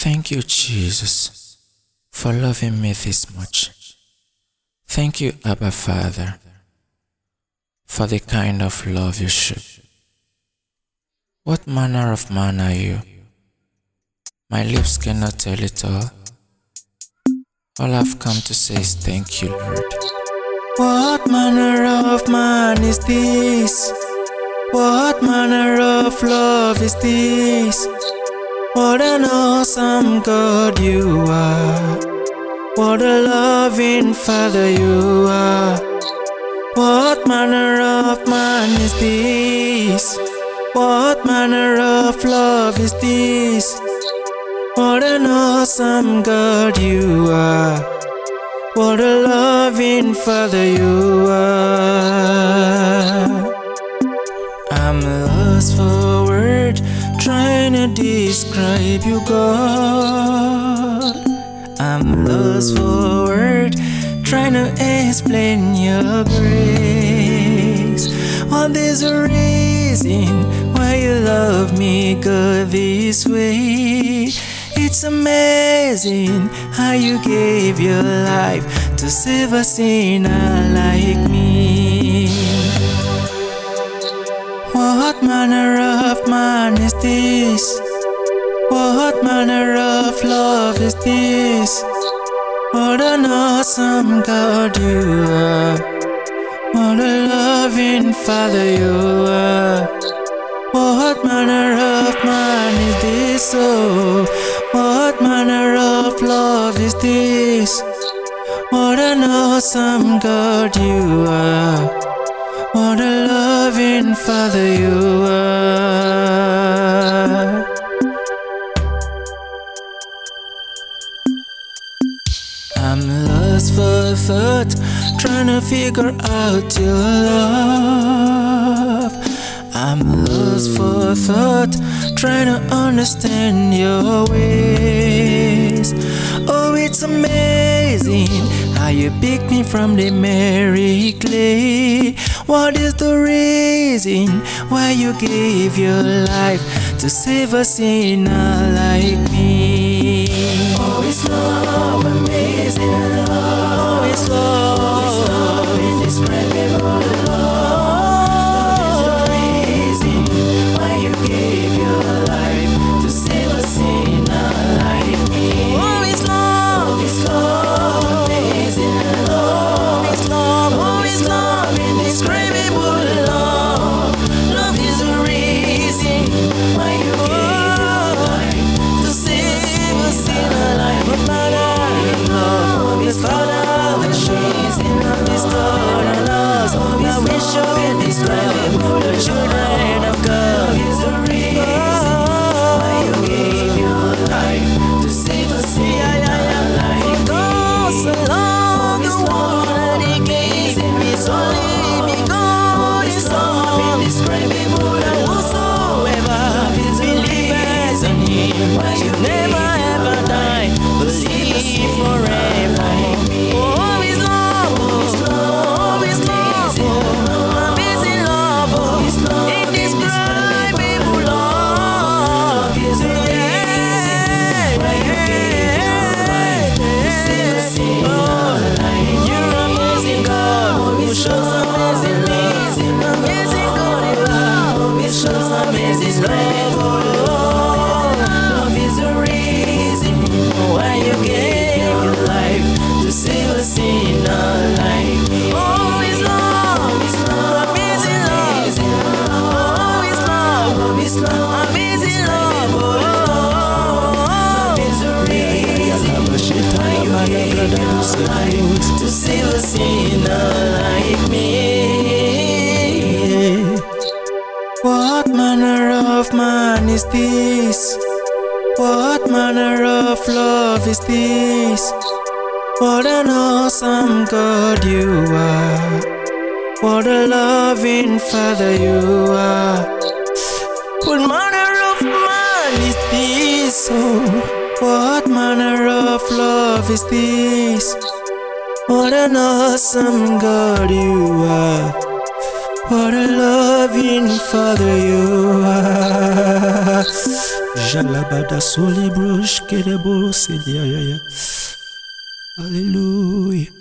Thank you, Jesus, for loving me this much. Thank you, Abba Father, for the kind of love you show. What manner of man are you? My lips cannot tell it all. All I've come to say is thank you, Lord. What manner of man is this? What manner of love is this? What an awesome God you are. What a loving Father you are. What manner of man is this? What manner of love is this? What an awesome God you are. What a loving Father you are. I'm lost for words, trying to describe you, God. I'm lost for words, trying to explain your grace. What is the reason why you love me, God, this way? It's amazing how you gave your life to save a sinner like me. What manner of man is this? What manner of love is this? What an awesome God you are. What a loving Father you are. What manner of man is this? Oh, what manner of love is this? What an awesome God you are. What a loving Father you are. I'm lost for thought, trying to figure out your love. I'm lost for thought, trying to understand your ways. Oh, it's amazing how you picked me from the merry clay. What is the reason why you gave your life to save a sinner like me? Oh, it's love, amazing love. Oh, it's love, indescribable love. Children of God is the reason why you gave your life to save us in our life. For God so loved the world that He gave His only begotten Son, indescribable, that whosoever believes in Him should never ever die, but live forever. Oh, His love, oh, His love, amazing love, indescribable love. You're amazing God, who shows amazing love, amazing God in love, who shows amazing love. Love is the reason why you gave your life to save a sinner like me. Oh, His love, amazing love. Oh, His love, amazing love. Love is the reason why you gave your life to save a sinner like me. What manner of man is this? What manner of love is this? What an awesome God you are. What a loving Father you are. What manner of man is this? Oh, what manner of love is this? What an awesome God you are. What a loving Father you are. Jalabada soli brush kedebo sedia. Hallelujah.